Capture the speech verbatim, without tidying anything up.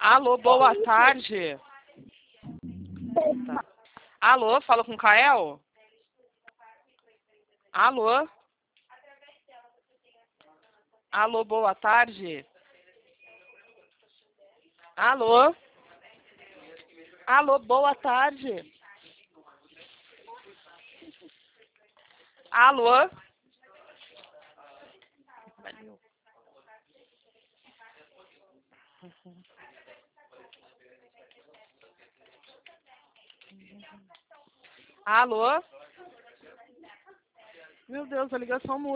Alô, boa tarde. Tá. Alô, falo com o Kael? Alô? Alô, boa tarde. Alô? Alô, boa tarde. Alô? Alô? Meu Deus, a ligação muda.